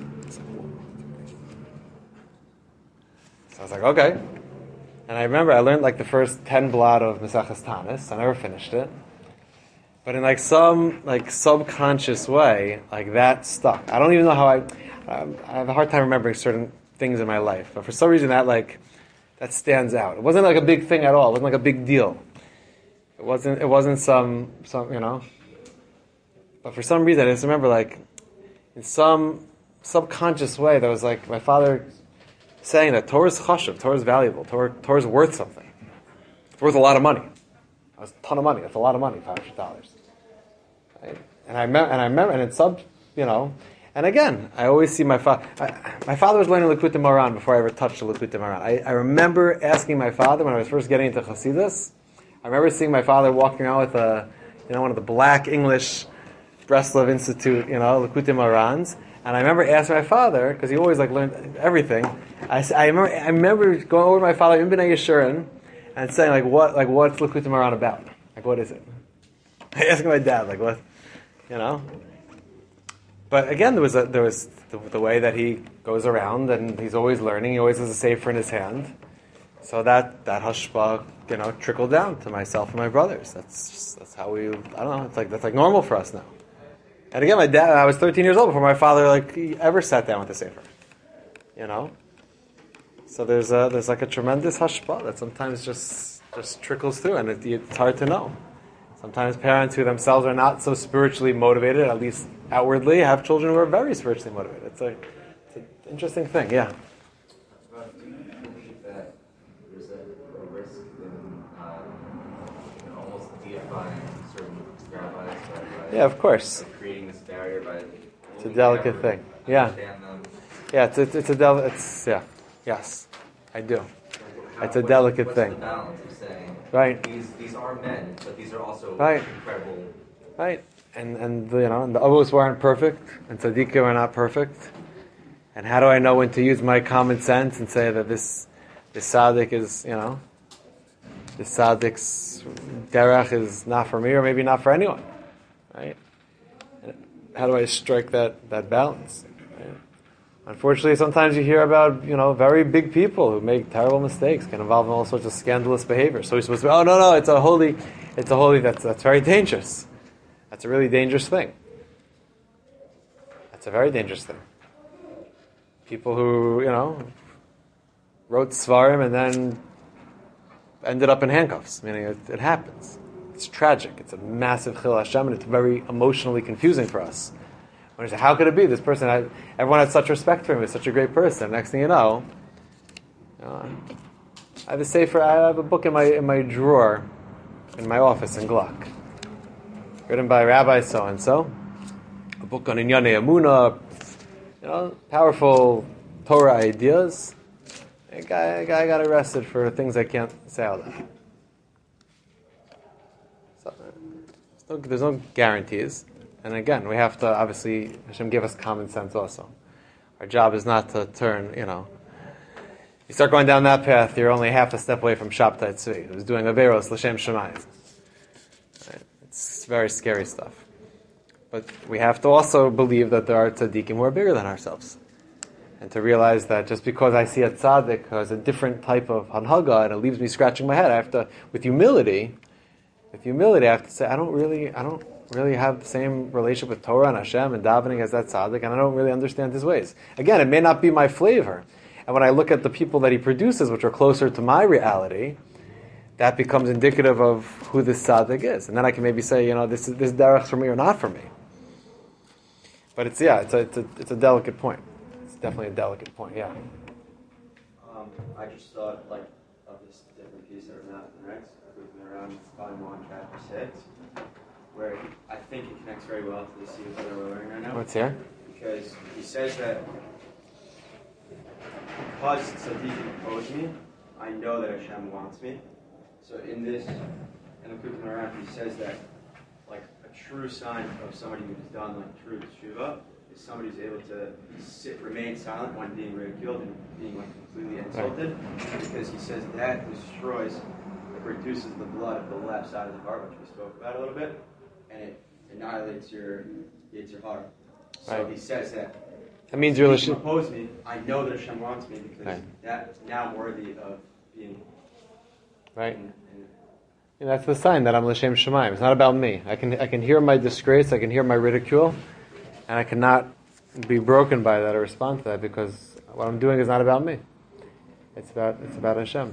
So I was like, okay. And I remember I learned like the first ten blot of Maseches Tanis. I never finished it. But in like some like subconscious way, like that stuck. I don't even know how I. Um, I have a hard time remembering certain things in my life, but for some reason that like that stands out. It wasn't like a big thing at all. It wasn't like a big deal. It wasn't. It wasn't some some you know. But for some reason, I just remember like in some subconscious way, there was like my father saying that Torah is chashuv, Torah is valuable, Torah Torah is worth something. It's worth a lot of money. That's a ton of money. That's a lot of money, five hundred dollars. Right? And I remember, and I remember, and it's sub, you know. And again, I always see my father. My father was learning Likutei Moharan before I ever touched the Likutei Moharan. I, I remember asking my father when I was first getting into Chassidus. I remember seeing my father walking around with a, you know, one of the black English Breslov Institute, you know, Likutei Moharans. And I remember asking my father because he always like learned everything. I, I remember, I remember going over to my father in Bnei Yeshurun and saying like, what, like, what's Likutei Moharan about? Like, what is it? I asked my dad, like, what, you know. But again, there was a, there was the, the way that he goes around, and he's always learning. He always has a sefer in his hand, so that that hashpah, you know, trickled down to myself and my brothers. That's just, that's how we. I don't know. It's like that's like normal for us now. And again, my dad. I was thirteen years old before my father like ever sat down with a sefer, you know. So there's a, there's like a tremendous hashpah that sometimes just just trickles through, and it, it's hard to know. Sometimes parents who themselves are not so spiritually motivated, at least outwardly, have children who are very spiritually motivated. It's, a, it's an interesting thing, yeah. Uh, do you believe that there's a, a risk in, uh, in almost deifying certain rabbis? By, Yeah, of course. By creating this barrier by... It's a delicate thing. Yeah. Them. Yeah, it's, it's, it's a delicate... It's, yeah. Yes, I do. How, it's a what's, delicate what's thing. The balance of saying, right. These these are men, but these are also right. incredible. Right. And and you know, and the avos weren't perfect, and tzaddikim are not perfect. And how do I know when to use my common sense and say that this this tzaddik is, you know, this tzaddik's derech is not for me or maybe not for anyone, right? And how do I strike that that balance? Right? Unfortunately, sometimes you hear about, you know, very big people who make terrible mistakes, can involve in all sorts of scandalous behavior. So you're supposed to be, oh, no, no, it's a holy, it's a holy, that's that's very dangerous. That's a really dangerous thing. That's a very dangerous thing. People who, you know, wrote Svarim and then ended up in handcuffs. Meaning it, it happens. It's tragic. It's a massive Chil Hashem, and it's very emotionally confusing for us. When you say, how could it be? This person, I, everyone had such respect for him. He's such a great person. Next thing you know, you know, I have a sefer. I have a book in my in my drawer, in my office in Gluck, written by Rabbi so and so. A book on Inyanei Emunah, you know, powerful Torah ideas. A guy, a guy got arrested for things I can't say out loud. Look, there's no guarantees. And again, we have to, obviously, Hashem gave us common sense also. Our job is not to turn, you know, you start going down that path, you're only half a step away from Shabtai Tzvi, who's doing Averos L'Shem Shemayim. Right? It's very scary stuff. But we have to also believe that there are tzaddikim who are bigger than ourselves. And to realize that just because I see a tzaddik who has a different type of hanhaga and it leaves me scratching my head, I have to, with humility, with humility, I have to say, I don't really, I don't really have the same relationship with Torah and Hashem and davening as that tzaddik, and I don't really understand his ways. Again, it may not be my flavor. And when I look at the people that he produces, which are closer to my reality, that becomes indicative of who this tzaddik is. And then I can maybe say, you know, this is this derech for me or not for me. But it's, yeah, it's a, it's a, it's a delicate point. It's definitely a delicate point, yeah. Um, I just thought, like, of this different piece that Rabbi Nachman writes, moving around volume one, chapter six, where I think it connects very well to the sequence that we're learning right now. What's here? Because he says that because tzaddikim oppose me, I know that Hashem wants me. So in this, in the Kutim around, he says that, like, a true sign of somebody who's done, like, true tshuva is somebody who's able to sit, remain silent when being ridiculed and being, like, completely insulted. Right. Because he says that destroys, it reduces the blood of the left side of the heart, which we spoke about a little bit, and it annihilates your, it's your heart. So right. He says that that means you're if you oppose me, I know that Hashem wants me because right. That's now worthy of being right. In, in, yeah, that's the sign that I'm l'shem shemayim. It's not about me. I can I can hear my disgrace, I can hear my ridicule, and I cannot be broken by that or respond to that because what I'm doing is not about me. It's about it's about Hashem.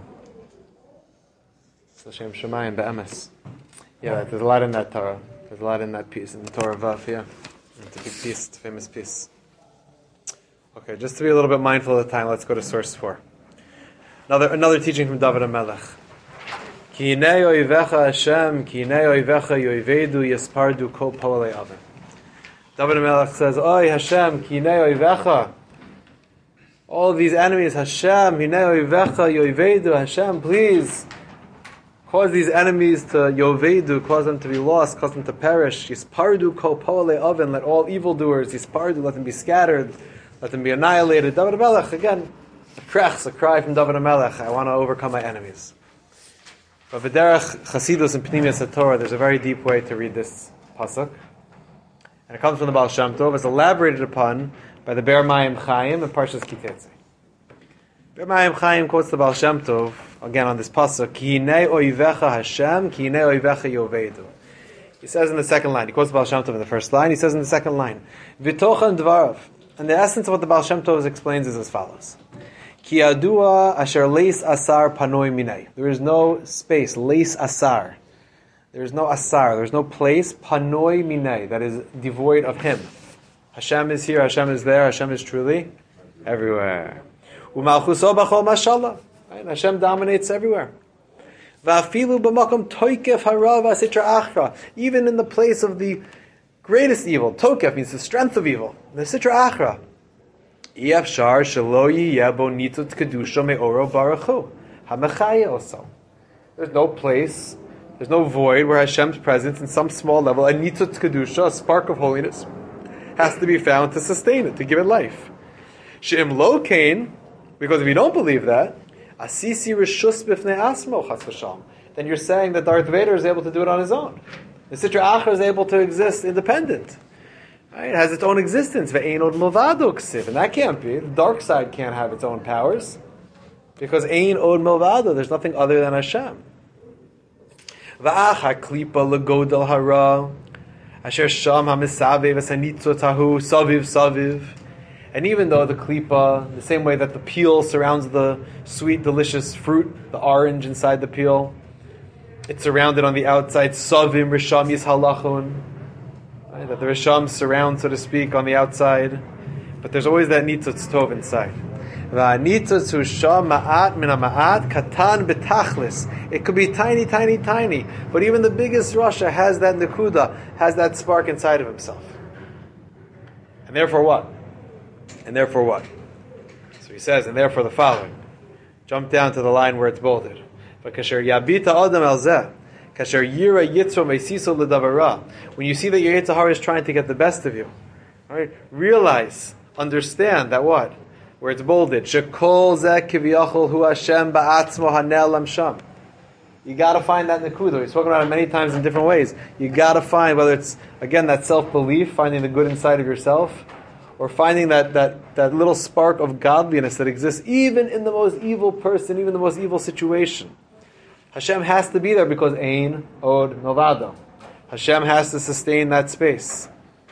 It's l'shem shemayim be'emes. Yeah, there's a lot in that Torah. There's a lot in that piece in the Torah Vav. Yeah, it's a big piece, it's a famous piece. Okay, just to be a little bit mindful of the time, let's go to source four. Another another teaching from David HaMelech. Ki hinei oivecha Hashem, ki hinei oivecha yoivedu yespardu kol poalei avim. David HaMelech says, Oy Hashem, ki hinei oivecha. All of these enemies, Hashem, hinei oivecha yoivedu, Hashem, please cause these enemies to yovedu, cause them to be lost, cause them to perish. Yispardu kol poalei avim, let all evildoers, yispardu, let them be scattered. Let them be annihilated. David HaMelech, again, a krech, a cry from David HaMelech. I want to overcome my enemies. But v'derech Chasidus and Pnimius HaTorah, there's a very deep way to read this pasuk. And it comes from the Baal Shem Tov. It's elaborated upon by the Be'er Mayim Chaim and Parshas Kitetse. Be'er Mayim Chaim quotes the Baal Shem Tov, again on this pasuk, Ki hinei oivecha Hashem, ki hinei oivecha yovedu. He says in the second line, he quotes the Baal Shem Tov in the first line, he says in the second line, V'tochan dvarav. And the essence of what the Baal Shem Tov explains is as follows. Ki adua asher leis asar panoi minei. There is no space, leis asar. There is no asar, there is no place, panoi minei, that is devoid of Him. Hashem is here, Hashem is there, Hashem is truly everywhere. U'malchuso b'chol mashallah. Hashem dominates everywhere. Va'afilu b'makom toikef hara v'asitra achra. Even in the place of the greatest evil, tokef means the strength of evil. The sitra achra. Yefshar shelo yiyebo nitzut kedusha me'oro baruchu. Hamechaya also. There's no place, there's no void where Hashem's presence in some small level, a nitzut kedusha, a spark of holiness, has to be found to sustain it, to give it life. She'im lo kain, because if you don't believe that, asisi rishus b'fnei asmo chas v'shalom, then you're saying that Darth Vader is able to do it on his own. The Sitra Achra is able to exist independent. Right? It has its own existence. Ve'ein od milvado ksiv. And that can't be. The dark side can't have its own powers. Because ein od milvado, there's nothing other than Hashem. Va'ach ha'klipa legodel hara. Asher sham ha'misavev v'sanitzotahu saviv saviv. And even though the klipa, the same way that the peel surrounds the sweet, delicious fruit, the orange inside the peel, it's surrounded on the outside, savim risham yishalachun, right? That the risham surround, so to speak, on the outside. But there's always that nitzutz tov inside. Va'nitzutz hu sham ma'at min ha'ma'at katan betachlis. It could be tiny, tiny, tiny. But even the biggest Rasha has that nekuda, has that spark inside of himself. And therefore what? And therefore what? So he says, and therefore the following. Jump down to the line where it's bolded. Kasher yabita adam el zeh, Kasher yira yitzro meisiso ledavara. When you see that your Yetzer Hara is trying to get the best of you, right? Realize, understand that what? Where it's bolded. Shekol zeh kiviyachol hu Hashem ba'atzmo hane'elam sham. You got to find that nekuda. We've spoken about it many times in different ways. You got to find, whether it's, again, that self-belief, finding the good inside of yourself, or finding that, that, that little spark of godliness that exists even in the most evil person, even the most evil situation. Hashem has to be there because Ein Od Milvado. Hashem has to sustain that space.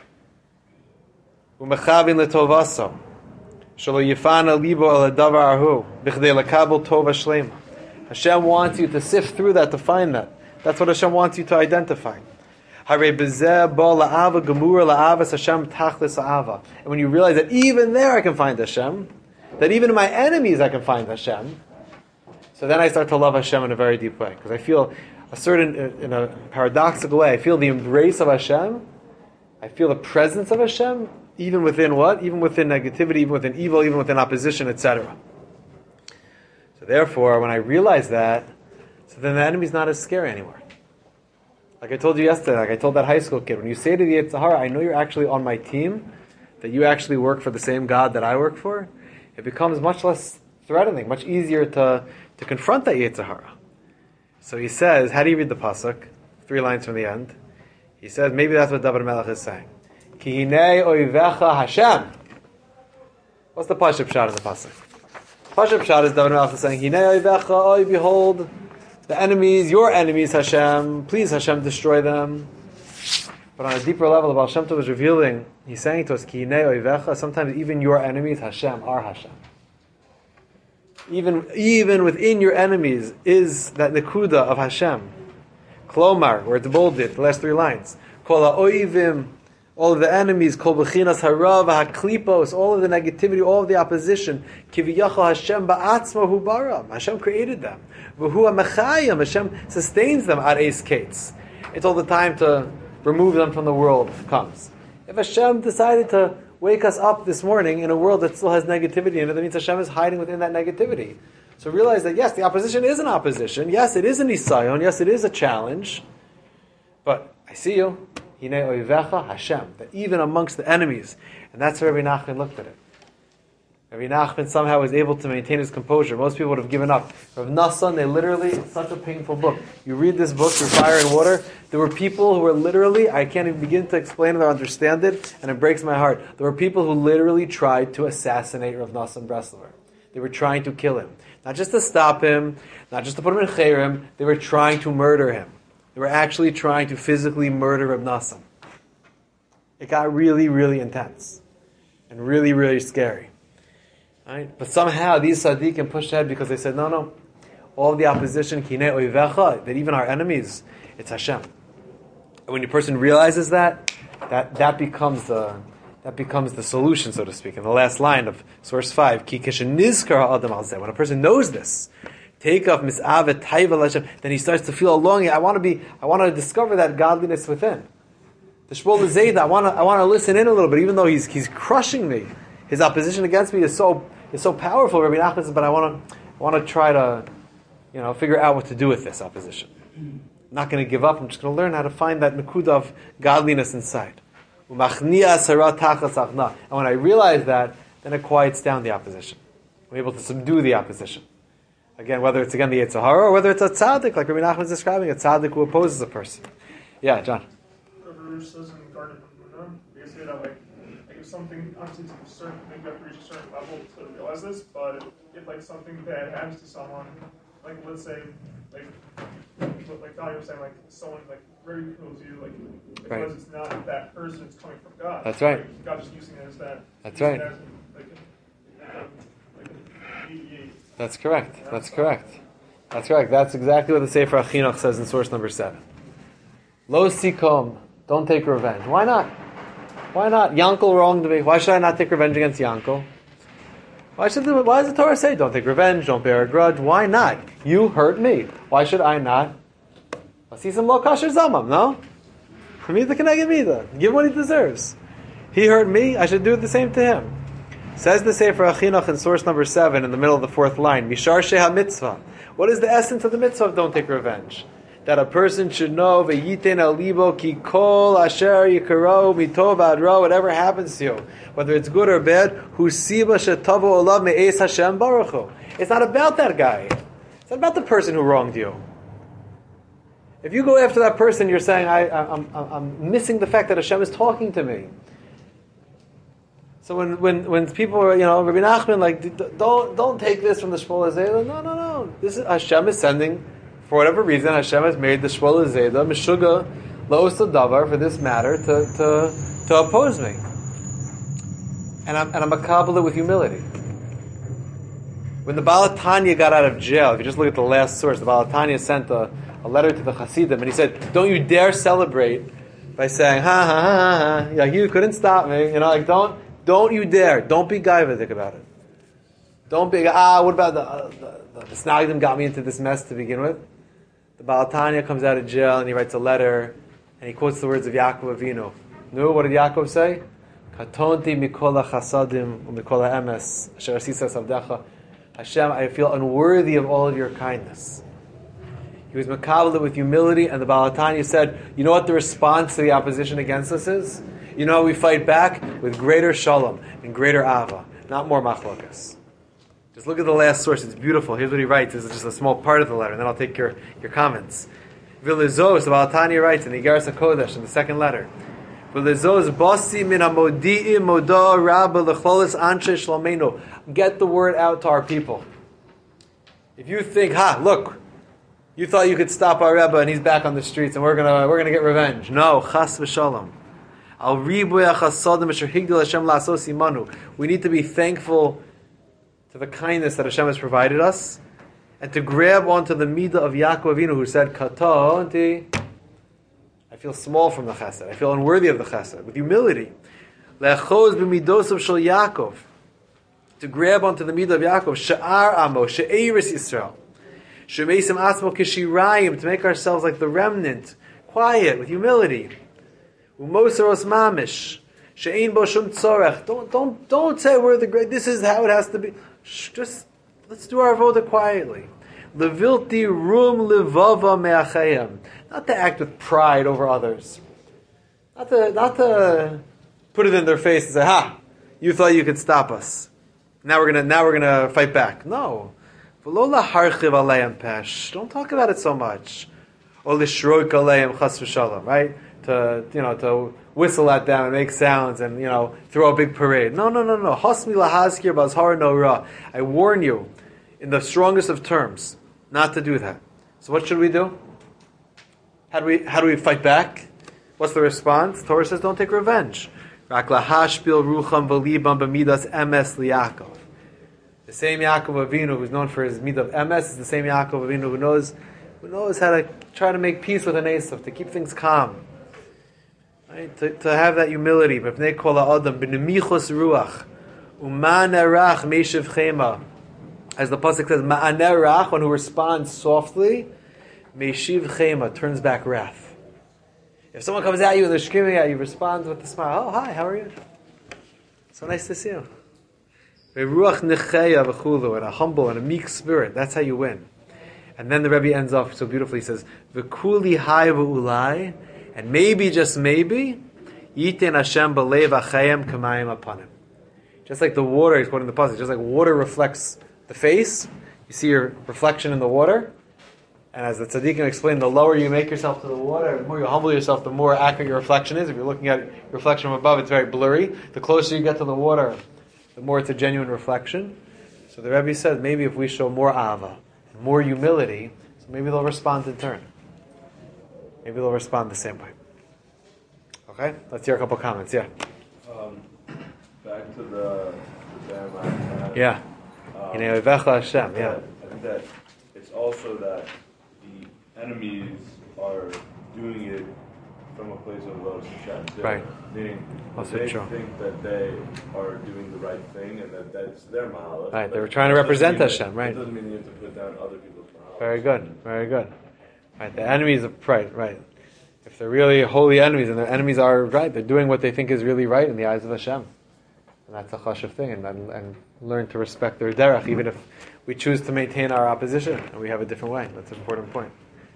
Umechavin letovaso. Shelo yifana libo el hadavar ahu. Bichdei lekabel tova shlema. Hashem wants you to sift through that to find that. That's what Hashem wants you to identify. And when you realize that even there I can find Hashem, that even in my enemies I can find Hashem, so then I start to love Hashem in a very deep way. Because I feel a certain, in a paradoxical way, I feel the embrace of Hashem, I feel the presence of Hashem, even within what? Even within negativity, even within evil, even within opposition, et cetera. So therefore, when I realize that, so then the enemy's not as scary anymore. Like I told you yesterday, like I told that high school kid, when you say to the Yetzer Hara, I know you're actually on my team, that you actually work for the same God that I work for, it becomes much less threatening, much easier to, to confront that Yetzer Hara. So he says, how do you read the pasuk? Three lines from the end. He says, maybe that's what David Melech is saying. Ki hinei oivecha Hashem. What's the pasuk pshat in the pasuk? Pasuk pshat is David Melech is saying, hinei oivecha, oi behold, the enemies, your enemies, Hashem, please Hashem destroy them. But on a deeper level, the Baal Shem Tov is revealing, he's saying to us, Ki hinei oivecha, sometimes even your enemies, Hashem, are Hashem. Even, even within your enemies is that nekuda of Hashem. Klomar, where it's bolded, the last three lines. Kol ha'oivim, all of the enemies, kol b'chinas harav, ha'klipos, all of the negativity, all of the opposition. Kiviyachal Hashem ba'atzma hu baram. Hashem created them. V'hu ha'mechayim, Hashem sustains them at eis kates. It's all the time to remove them from the world comes. If Hashem decided to wake us up this morning in a world that still has negativity in it, that means Hashem is hiding within that negativity. So realize that yes, the opposition is an opposition. Yes, it is an isayon. Yes, it is a challenge. But I see you. Hinei oivecha Hashem. That even amongst the enemies. And that's how Rabbi Nachman looked at it. Rabbi Nachman somehow was able to maintain his composure. Most people would have given up. Rav Nassan, they literally, it's such a painful book. You read this book through fire and water. There were people who were literally, I can't even begin to explain it or understand it, and it breaks my heart. There were people who literally tried to assassinate Rav Nassan Breslover. They were trying to kill him. Not just to stop him, not just to put him in chayrim, they were trying to murder him. They were actually trying to physically murder Rav Nassan. It got really, really intense. And really, really scary. Right? But somehow these tzaddikim pushed ahead because they said, no, no, all the opposition, kinei oivecha, that even our enemies, it's Hashem. And when a person realizes that, that, that becomes the that becomes the solution, so to speak. In the last line of source five, ki kishenizkar ha'adam al zeh. When a person knows this, take off misavet taiva Hashem, then he starts to feel a longing. I want to be, I want to discover that godliness within. The Shmuel Zayda, I want to, I want to listen in a little bit, even though he's he's crushing me. His opposition against me is so is so powerful. Rabbi Nachman says, but I want to, I want to try to, you know, figure out what to do with this opposition. I'm not going to give up. I'm just going to learn how to find that nekuda of godliness inside. And when I realize that, then it quiets down the opposition. I'm able to subdue the opposition. Again, whether it's again the Yetzer Hara or whether it's a tzaddik, like Rabbi Nachman is describing, a tzaddik who opposes a person. Yeah, John. Rabbi says in the Garden of Luna, they say that like, like if something, obviously to a certain, maybe you have to reach a certain level to realize this, but if like something bad happens to someone, like let's say, like, like Dahlia was saying, like someone like ridicules you, like because right. It's not that person, it's coming from God. That's right. Like, God's just using it as that. That's right. As, like, a, like a mediate. That's correct. Yeah, That's so. correct. That's correct. That's exactly what the Sefer HaChinuch says in source number seven. Lo sikom, don't take revenge. Why not? Why not? Yankel wronged me. Why should I not take revenge against Yankel? Why should the, why does the Torah say, don't take revenge, don't bear a grudge? Why not? You hurt me. Why should I not? I see some lo kasher zamam, no? Mida keneged mida. Give him what he deserves. He hurt me, I should do the same to him. Says the Sefer HaChinuch in source number seven in the middle of the fourth line, Mishar sheha mitzvah. What is the essence of the mitzvah of don't take revenge? that a person should know v'yiten al libo ki kol asher yikaro mitov ad ra, whatever happens to you, whether it's good or bad, hu siba shetavo olav me'es Hashem baruch hu. It's not about that guy. It's not about the person who wronged you. If you go after that person, you're saying, I, I'm, I'm, I'm missing the fact that Hashem is talking to me. So when, when, when people are, you know, Rabbi Nachman, like, don't don't take this from the Shmuel Zayda. No, no, no. This is Hashem is sending, for whatever reason, Hashem has made the Shmuel Zayda Meshuga La'osa Davar for this matter to to to oppose me, and I'm and I'm makabel it with humility. When the Baal Tanya got out of jail, if you just look at the last source, the Baal Tanya sent a, a letter to the Hasidim, and he said, "Don't you dare celebrate by saying, ha ha ha ha, ha. Yeah, you couldn't stop me. You know, like don't." Don't you dare. Don't be gaivadik about it. Don't be, ah, what about the, uh, the, the, the Snagdim got me into this mess to begin with? The Baal Tanya comes out of jail and he writes a letter and he quotes the words of Yaakov Avinu. No, what did Yaakov say? Katonti mikola chasadim umikola emes asher asisa savdecha. Hashem, I feel unworthy of all of your kindness. He was makabel with humility, and the Baal Tanya said, you know what the response to the opposition against us is? You know how we fight back? With greater shalom and greater ava, not more machlokas. Just look at the last source. It's beautiful. Here's what he writes. This is just a small part of the letter, and then I'll take your, your comments. V'lezos, the Baal Tanya writes in the Igeres HaKodesh, in the second letter, V'lezos basi min hamodi'im moda rabba l'chlolis anshe shlomeinu. Get the word out to our people. If you think, ha, look, you thought you could stop our Rebbe and he's back on the streets and we're gonna we're gonna get revenge. No, chas v'shalom. We need to be thankful to the kindness that Hashem has provided us, and to grab onto the midah of Yaakov Avinu, who said, "Katonti, I feel small from the chesed. I feel unworthy of the chesed." With humility, le'achoz b'midosav shel Yaakov, to grab onto the midah of Yaakov, she'ar amo, she'eris Yisrael, she'meisim asmo kishirayim, to make ourselves like the remnant, quiet, with humility. Umosaros mamish, she'ein bo shum tzorech. Don't don't don't say we're the great. This is how it has to be. Shh, just let's do our voda quietly. Levilti rum levava me'achayim. Not to act with pride over others. Not to not to put it in their face and say, "Ha, you thought you could stop us. Now we're gonna now we're gonna fight back." No. V'lo laharchiv aleim pesh. Don't talk about it so much. Or lishroik aleim chas v'shalom. Right. To you know, to whistle at them and make sounds and you know throw a big parade. No, no, no, no. Hasmi lahazkir bazhar no ra. I warn you, in the strongest of terms, not to do that. So what should we do? How do we how do we fight back? What's the response? Torah says, don't take revenge. Rak lahashpil rucham v'libam b'midas emes liYaakov. The same Yaakov Avinu who's known for his midah of emes is the same Yaakov Avinu who knows who knows how to try to make peace with an Esav, to keep things calm. Right? To, to have that humility. As the pasuk says, Ma'anerach, one who responds softly, Meishiv chema, turns back wrath. If someone comes at you and they're screaming at you, respond with a smile. Oh, hi, how are you? So nice to see you. Ruach necheya v'chulu, and a humble and a meek spirit. That's how you win. And then the Rebbe ends off so beautifully. He says, V'kuli hai v'ulai, and maybe, just maybe, Yiten Hashem b'leiv achayim kamayim apanim. Just like the water, he's quoting the pasuk, just like water reflects the face, you see your reflection in the water, and as the tzaddikim explain, the lower you make yourself to the water, the more you humble yourself, the more accurate your reflection is. If you're looking at your reflection from above, it's very blurry. The closer you get to the water, the more it's a genuine reflection. So the Rebbe says, maybe if we show more ava, more humility, so maybe they'll respond in turn. Maybe they'll respond the same way. Okay? Let's hear a couple comments. Yeah. Um, back to the, the ban last time. Yeah. Um, Hashem. Yeah. I think that it's also that the enemies are doing it from a place of love Hashem. Right. Meaning Also they true. think that they are doing the right thing and that that's their mahalach. Right. They were trying to represent Hashem. That, right. It doesn't mean you have to put down other people's mahalach. Very good. Very good. Right. The enemies of right. Right. If they're really holy enemies, and their enemies are right, they're doing what they think is really right in the eyes of Hashem. And that's a chashuv thing, and, and and learn to respect their derech, even if we choose to maintain our opposition and we have a different way. That's an important point.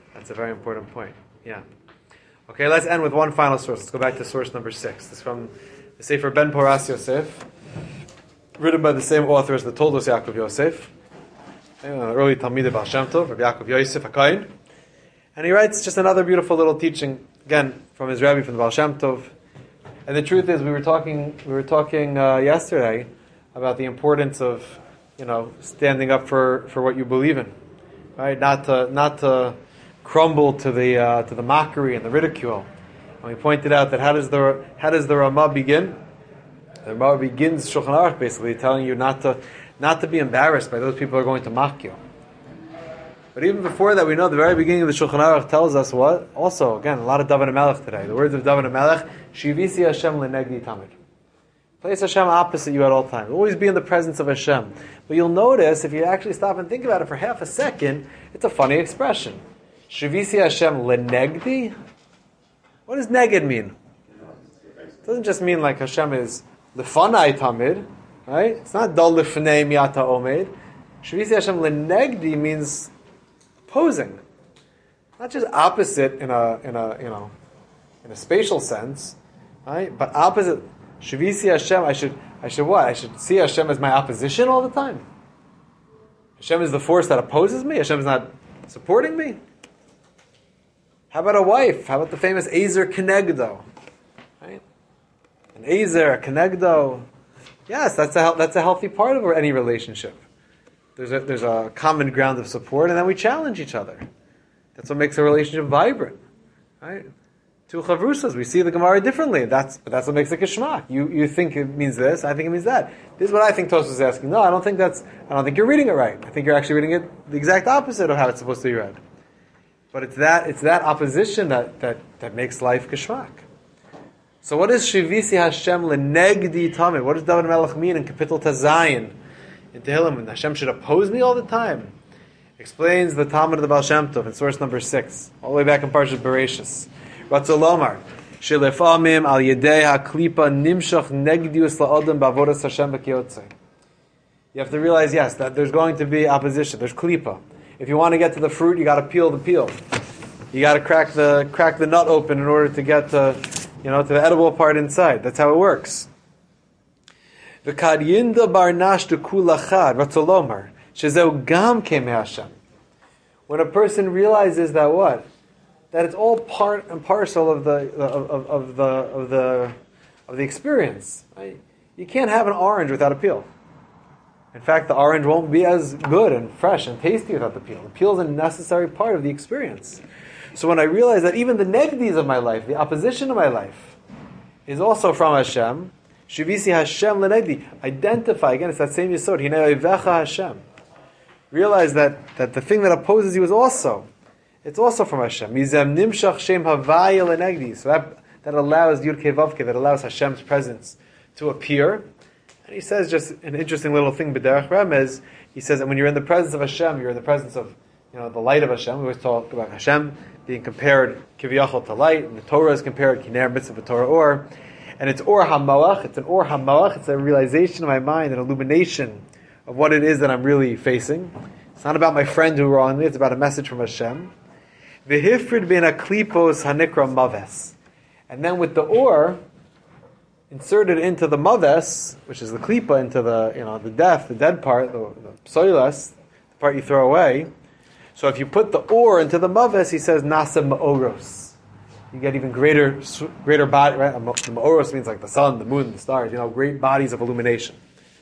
That's a very important point. Yeah. Okay, let's end with one final source. Let's go back to source number six. This is from the Sefer Ben Poras Yosef, written by the same author as the Toldos Yaakov Yosef, an early Talmid Baal Shem Tov, Rabbi Yaakov Yosef HaKohen. And he writes just another beautiful little teaching, again, from his Rebbe, from the Baal Shem Tov. And the truth is, we were talking we were talking uh, yesterday about the importance of, you know, standing up for, for what you believe in, right? Not to not to crumble to the uh, to the mockery and the ridicule. And we pointed out that how does the how does the Ramah begin? The Ramah begins Shulchan Aruch basically telling you not to not to be embarrassed by those people who are going to mock you. But even before that, we know the very beginning of the Shulchan Aruch tells us what? Also, again, a lot of David HaMelech today. The words of David HaMelech, Shivisi Hashem lenegdi tamid. Place Hashem opposite you at all times. Always be in the presence of Hashem. But you'll notice, if you actually stop and think about it for half a second, it's a funny expression. Shivisi Hashem lenegdi? What does neged mean? It doesn't just mean like Hashem is lefanai tamid, right? It's not dal lefnei miata omed. Shivisi Hashem lenegdi means opposing, not just opposite in a in a you know in a spatial sense, right? But opposite. Shivisi Hashem. I should I should what? I should see Hashem as my opposition all the time. Hashem is the force that opposes me. Hashem is not supporting me. How about a wife? How about the famous Ezer Kenegdo? Right? An Ezer, a Kenegdo. Yes, that's a that's a healthy part of any relationship. There's a, there's a common ground of support, and then we challenge each other. That's what makes a relationship vibrant, right? Two chavrusas, we see the Gemara differently. That's but that's what makes it kishmak. You you think it means this, I think it means that. This is what I think Tosfos is asking. No, I don't think that's. I don't think you're reading it right. I think you're actually reading it the exact opposite of how it's supposed to be read. But it's that it's that opposition that that, that makes life kishmak. So what is Shivisi Hashem lenegdi tamid? What does David HaMelech mean in Kapitel Tazayin? In Tehillim, and Hashem should oppose me all the time. Explains the Talmud of the Baal Shem Tov in source number six, all the way back in Parashat Bereshis. Ratzolomar, Shelefamim al yedei haklipa nimshach negdius laodam bavodas Hashem b'kiyotze. You have to realize, yes, that there's going to be opposition. There's klipa. If you want to get to the fruit, you got to peel the peel. You got to crack the crack the nut open in order to get to, you know, to the edible part inside. That's how it works. V'kadyinda barnash de kulachad ratzolomar shezeu gam kemei Hashem. When a person realizes that what, that it's all part and parcel of the of, of, of the of the of the experience. Right? You can't have an orange without a peel. In fact, the orange won't be as good and fresh and tasty without the peel. The peel is a necessary part of the experience. So when I realize that even the negdis of my life, the opposition of my life, is also from Hashem. Shivisi Hashem lenegdi. Identify, again, it's that same yisod. Hinei oivecha Hashem. Realize that, that the thing that opposes you is also, it's also from Hashem. Mizem nimshach shem havaya lenegdi. So that, that allows Yud Kei Vav Kei, that allows Hashem's presence to appear. And he says just an interesting little thing, B'derech Remez, he says that when you're in the presence of Hashem, you're in the presence of, you know, the light of Hashem. We always talk about Hashem being compared kiviyachol to light, and the Torah is compared kiner mitzvah Torah or. And it's or hamoach, it's an or hamoach, it's a realization of my mind, an illumination of what it is that I'm really facing. It's not about my friend who wronged me, it's about a message from Hashem. V'hifrid bin aklipos hanikra maves. And then with the or, inserted into the maves, which is the klipa, into the, you know, the death, the dead part, the, the psoilas, the part you throw away. So if you put the or into the maves, he says, nasa ma'oros. You get even greater, greater body, right? The ma'oros means like the sun, the moon, the stars, you know, great bodies of illumination.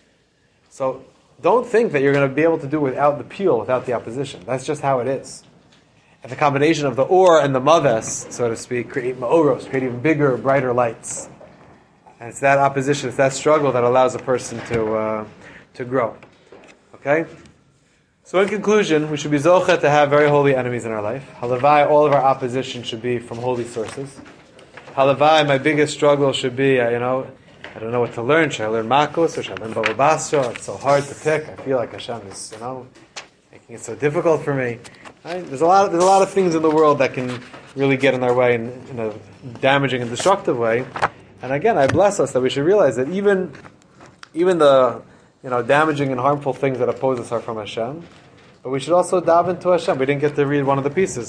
So don't think that you're going to be able to do without the peel, without the opposition. That's just how it is. And the combination of the or and the maves, so to speak, create ma'oros, create even bigger, brighter lights. And it's that opposition, it's that struggle that allows a person to uh, to grow. Okay? So in conclusion, we should be zocheh to have very holy enemies in our life. Halavai, all of our opposition should be from holy sources. Halavai, my biggest struggle should be, uh, you know, I don't know what to learn. Should I learn Makos or should I learn Baba Basra? It's so hard to pick. I feel like Hashem is, you know, making it so difficult for me. Right? There's a lot of, there's a lot of things in the world that can really get in our way in, in a damaging and destructive way. And again, I bless us that we should realize that even, even the, you know, damaging and harmful things that oppose us are from Hashem. But we should also daven to Hashem. We didn't get to read one of the pieces.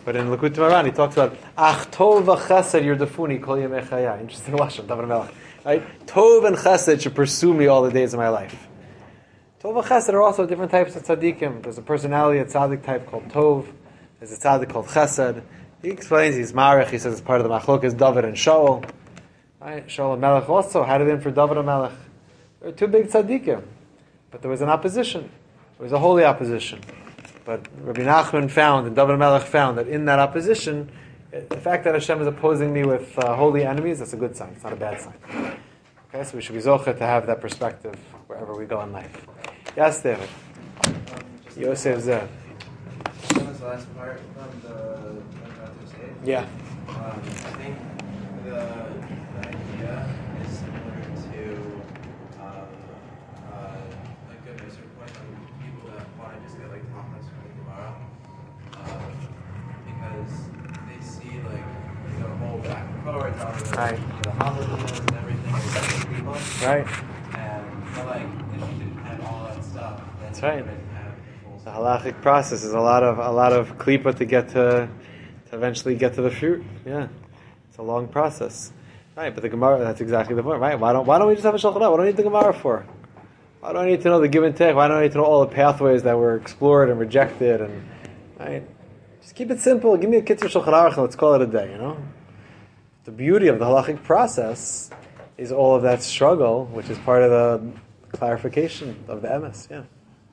But in Likutei Moharan, he talks about Ach tov v'chesed yirdafuni kol yemei chayai. Interesting lashon, David Melech. Right? Tov and chesed should pursue me all the days of my life. Tov and chesed are also different types of tzaddikim. There's a personality, a tzaddik type called Tov. There's a tzaddik called chesed. He explains, he's marich, he says it's part of the machlokas, David and Shaul. Right? Shaul and Melech also had it in for David and Melech. There were two big tzaddikim. But there was an opposition. There was a holy opposition. But Rabbi Nachman found, and David Melech found, that in that opposition, the fact that Hashem is opposing me with uh, holy enemies, that's a good sign. It's not a bad sign. Okay, so we should be zocheh to have that perspective wherever we go in life. Yes, David. Um, Yosef Zev. What was the last part from the Matthew State? Yeah. Um, I think the, the idea is similar to um, uh, like a certain point on people that want to just get like comments from the Gemara, um, because they see like the whole back and forth, all the, Right. the holidays and everything, like people, Right. and they're like interested in all that stuff. That's right. Have the full The halachic process is a lot of a lot of klipa to get to to eventually get to the fruit. Yeah, it's a long process, right? But the Gemara, that's exactly the point, right? Why don't Why don't we just have a shulchan aruch? What do I need the Gemara for? Why do I need to know the give and take? Why don't I need to know all the pathways that were explored and rejected? And right, just keep it simple. Give me a kitzur shulchan aruch and let's call it a day. You know, the beauty of the halachic process is all of that struggle, which is part of the clarification of the emes. Yeah.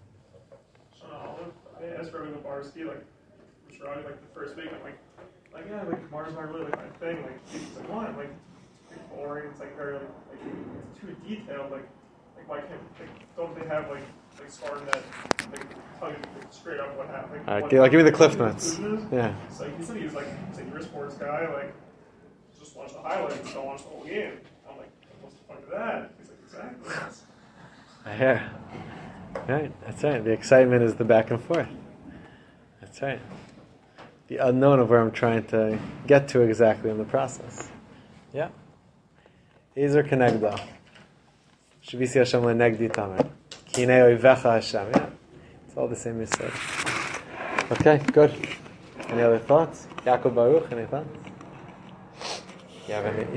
I asked Rabbi Lubarski, like, which Rabbi, like, the first week, I'm like, like, yeah, like, Mars not really, like, my thing, like, he's like, what? I'm like, it's pretty boring, it's, like, very, like, like, it's too detailed, like, like, why can't, like, don't they have, like, like, SpartanNet, like, tell you, like, straight up what happened, like, All right, what, give, like, give me the what cliff the notes. conclusion is? Yeah. So, like, he said he was, like, he's like, you're a sports guy, like, just watch the highlights, don't watch the whole game. I'm like, what's the point of that? He's like, exactly. That's, I hear. Right, that's right. The excitement is the back and forth. That's right. The unknown of where I'm trying to get to exactly in the process. Yeah. Ezer kenegdo. Shavisi Hashem lenegdi tamer. Kinei oivecha Hashem. Yeah. It's all the same message. Okay, good. Any other thoughts? Yaakov Baruch, any thoughts? You have any?